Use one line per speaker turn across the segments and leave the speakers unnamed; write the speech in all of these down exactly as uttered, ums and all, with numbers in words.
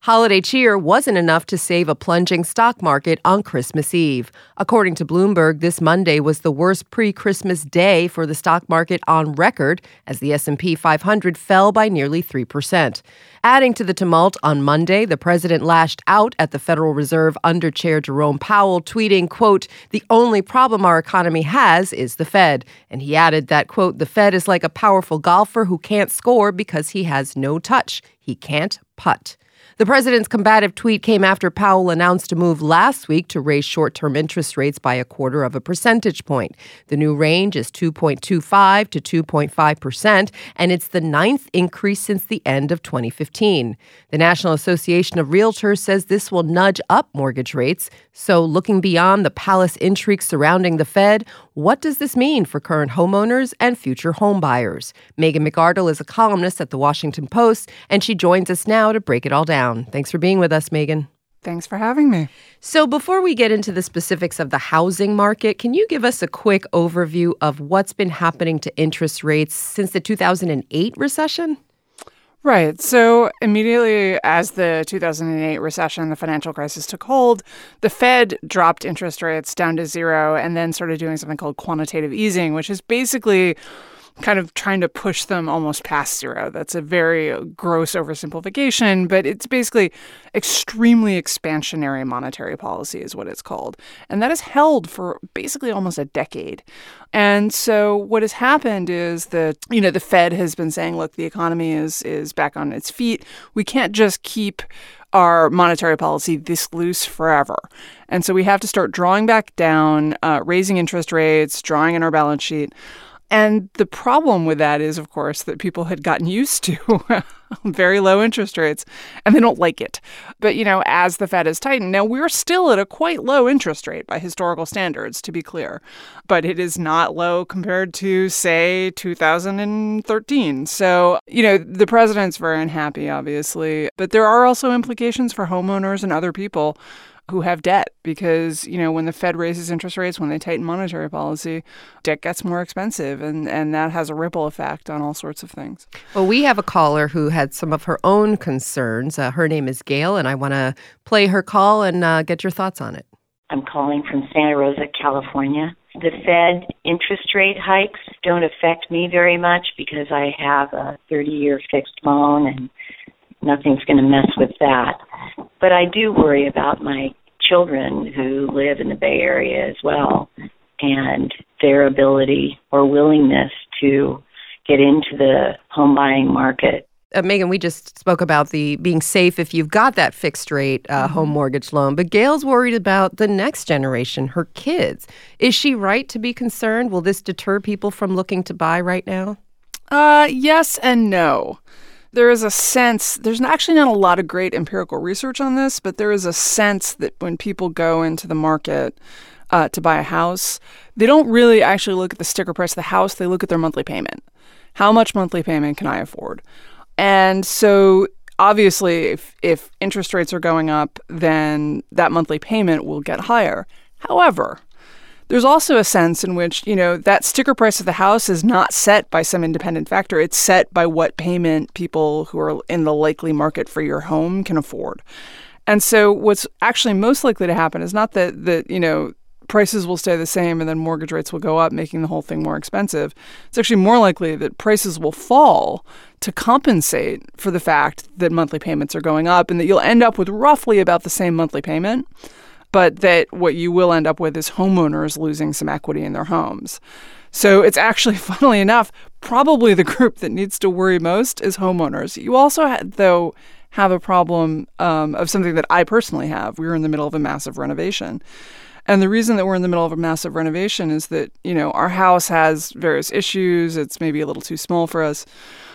Holiday cheer wasn't enough to save a plunging stock market on Christmas Eve. According to Bloomberg, this Monday was the worst pre-Christmas day for the stock market on record, as the S and P five hundred fell by nearly three percent. Adding to the tumult, on Monday, the president lashed out at the Federal Reserve Under Chair Jerome Powell, tweeting, quote, "The only problem our economy has is the Fed." And he added that, quote, "The Fed is like a powerful golfer who can't score because he has no touch. He can't putt." The president's combative tweet came after Powell announced a move last week to raise short-term interest rates by a quarter of a percentage point. The new range is two point two five to two point five percent, and it's the ninth increase since the end of twenty fifteen. The National Association of Realtors says this will nudge up mortgage rates. So looking beyond the palace intrigue surrounding the Fed, what does this mean for current homeowners and future home buyers? Megan McArdle is a columnist at The Washington Post, and she joins us now to break it all down. Thanks for being with us, Megan.
Thanks for having me.
So before we get into the specifics of the housing market, can you give us a quick overview of what's been happening to interest rates since the two thousand eight recession?
Right. So immediately as the two thousand eight recession, the financial crisis took hold, the Fed dropped interest rates down to zero and then started doing something called quantitative easing, which is basically kind of trying to push them almost past zero. That's a very gross oversimplification, but it's basically extremely expansionary monetary policy is what it's called. And that is held for basically almost a decade. And so what has happened is that, you know, the Fed has been saying, look, the economy is is back on its feet. We can't just keep our monetary policy this loose forever. And so we have to start drawing back down, uh, raising interest rates, drawing in our balance sheet. And the problem with that is, of course, that people had gotten used to very low interest rates, and they don't like it. But, you know, as the Fed has tightened, now we're still at a quite low interest rate by historical standards, to be clear. But it is not low compared to, say, two thousand thirteen. So, you know, the president's very unhappy, obviously. But there are also implications for homeowners and other people who have debt because, you know, when the Fed raises interest rates, when they tighten monetary policy, debt gets more expensive, and, and that has a ripple effect on all sorts of things.
Well, we have a caller who had some of her own concerns. Uh, her name is Gail, and I want to play her call and uh, get your thoughts on it.
I'm calling from Santa Rosa, California. The Fed interest rate hikes don't affect me very much because I have a thirty-year fixed loan and nothing's going to mess with that. But I do worry about my children who live in the Bay Area as well and their ability or willingness to get into the home buying market.
Uh, Megan, we just spoke about the being safe if you've got that fixed rate uh, mm-hmm. home mortgage loan, but Gail's worried about the next generation, her kids. Is she right to be concerned? Will this deter people from looking to buy right now?
Uh, yes and no. There is a sense, there's actually not a lot of great empirical research on this, but there is a sense that when people go into the market uh, to buy a house, they don't really actually look at the sticker price of the house. They look at their monthly payment. How much monthly payment can I afford? And so obviously, if, if interest rates are going up, then that monthly payment will get higher. However, there's also a sense in which, you know, that sticker price of the house is not set by some independent factor. It's set by what payment people who are in the likely market for your home can afford. And so what's actually most likely to happen is not that, that you know, prices will stay the same and then mortgage rates will go up, making the whole thing more expensive. It's actually more likely that prices will fall to compensate for the fact that monthly payments are going up and that you'll end up with roughly about the same monthly payment, but that what you will end up with is homeowners losing some equity in their homes. So it's actually, funnily enough, probably the group that needs to worry most is homeowners. You also, ha- though, have a problem um, of something that I personally have. We're in the middle of a massive renovation. And the reason that we're in the middle of a massive renovation is that, you know, our house has various issues. It's maybe a little too small for us.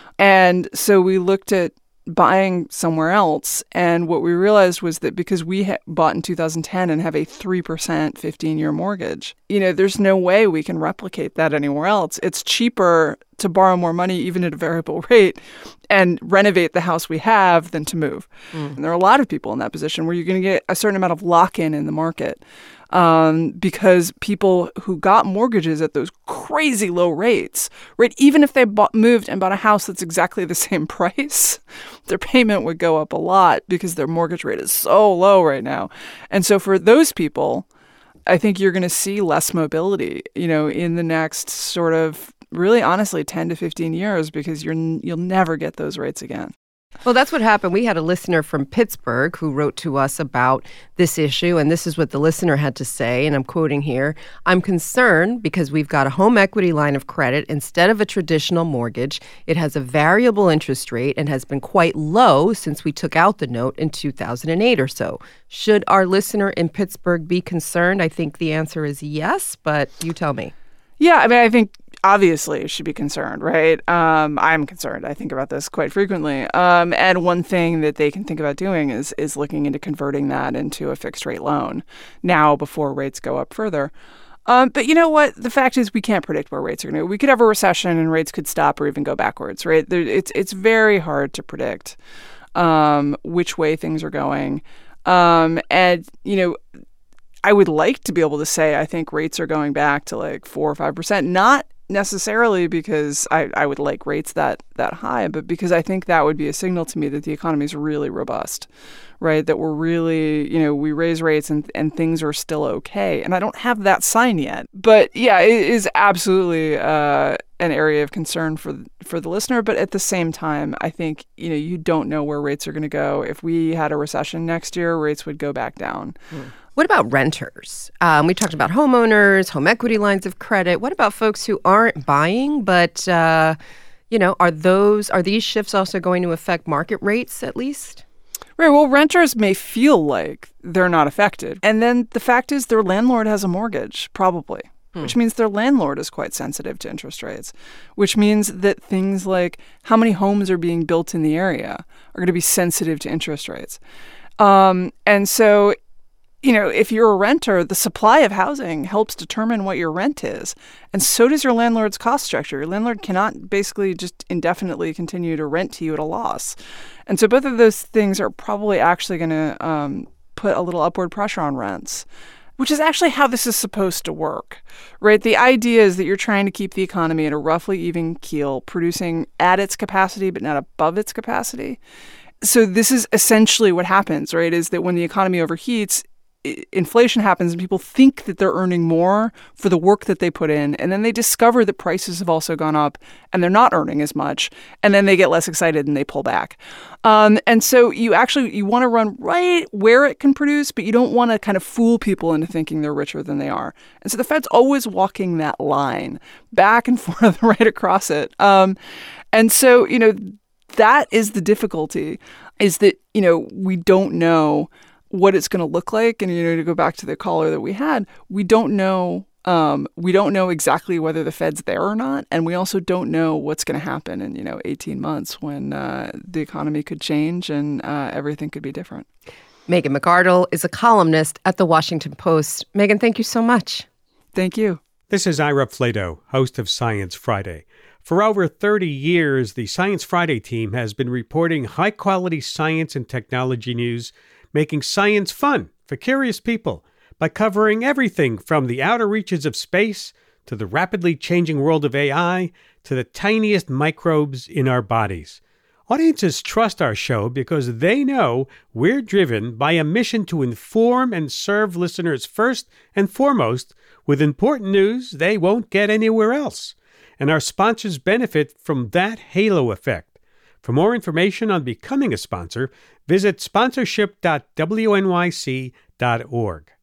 And so we looked at buying somewhere else. And what we realized was that because we ha- bought in two thousand ten and have a three percent fifteen-year mortgage, you know, there's no way we can replicate that anywhere else. It's cheaper to borrow more money, even at a variable rate, and renovate the house we have than to move. Mm. And there are a lot of people in that position where you're going to get a certain amount of lock-in in the market um, because people who got mortgages at those crazy low rates, right, even if they bought, moved and bought a house that's exactly the same price, their payment would go up a lot because their mortgage rate is so low right now. And so for those people, I think you're going to see less mobility, you know, in the next sort of really honestly ten to fifteen years because you're you'll never get those rates again.
Well, that's what happened. We had a listener from Pittsburgh who wrote to us about this issue, and this is what the listener had to say, and I'm quoting here. "I'm concerned because we've got a home equity line of credit instead of a traditional mortgage. It has a variable interest rate and has been quite low since we took out the note in two thousand eight or so. Should our listener in Pittsburgh be concerned?" I think the answer is yes, but you tell me.
Yeah, I mean, I think obviously should be concerned, right? Um, I'm concerned. I think about this quite frequently. Um, and one thing that they can think about doing is is looking into converting that into a fixed rate loan now before rates go up further. Um, but you know what? The fact is we can't predict where rates are going to go. We could have a recession and rates could stop or even go backwards, right? There, it's, it's very hard to predict um, which way things are going. Um, and, you know, I would like to be able to say I think rates are going back to like four or five percent, not necessarily because I, I would like rates that that high, but because I think that would be a signal to me that the economy is really robust, right? That we're really, you know, we raise rates and, and things are still okay. And I don't have that sign yet. But yeah, it is absolutely uh, an area of concern for for the listener. But at the same time, I think, you know, you don't know where rates are going to go. If we had a recession next year, rates would go back down.
Mm. What about renters? Um, we talked about homeowners, home equity lines of credit. What about folks who aren't buying, but, uh, you know, are those are these shifts also going to affect market rates at least?
Right. Well, renters may feel like they're not affected. And then the fact is their landlord has a mortgage, probably, hmm. which means their landlord is quite sensitive to interest rates, which means that things like how many homes are being built in the area are going to be sensitive to interest rates. Um, and so You know, if you're a renter, the supply of housing helps determine what your rent is. And so does your landlord's cost structure. Your landlord cannot basically just indefinitely continue to rent to you at a loss. And so both of those things are probably actually going to um, put a little upward pressure on rents, which is actually how this is supposed to work, right? The idea is that you're trying to keep the economy at a roughly even keel, producing at its capacity but not above its capacity. So this is essentially what happens, right, is that when the economy overheats, inflation happens and people think that they're earning more for the work that they put in. And then they discover that prices have also gone up and they're not earning as much. And then they get less excited and they pull back. Um, and so you actually, you want to run right where it can produce, but you don't want to kind of fool people into thinking they're richer than they are. And so the Fed's always walking that line back and forth right across it. Um, and so, you know, that is the difficulty, is that, you know, we don't know what it's going to look like. And, you know, to go back to the caller that we had, we don't know. Um, we don't know exactly whether the Fed's there or not. And we also don't know what's going to happen in, you know, eighteen months when uh, the economy could change and uh, everything could be different.
Megan McArdle is a columnist at The Washington Post. Megan, thank you so much.
Thank you.
This is Ira Flato, host of Science Friday. For over thirty years, the Science Friday team has been reporting high-quality science and technology news, making science fun for curious people by covering everything from the outer reaches of space to the rapidly changing world of A I to the tiniest microbes in our bodies. Audiences trust our show because they know we're driven by a mission to inform and serve listeners first and foremost with important news they won't get anywhere else. And our sponsors benefit from that halo effect. For more information on becoming a sponsor, visit sponsorship dot w n y c dot org.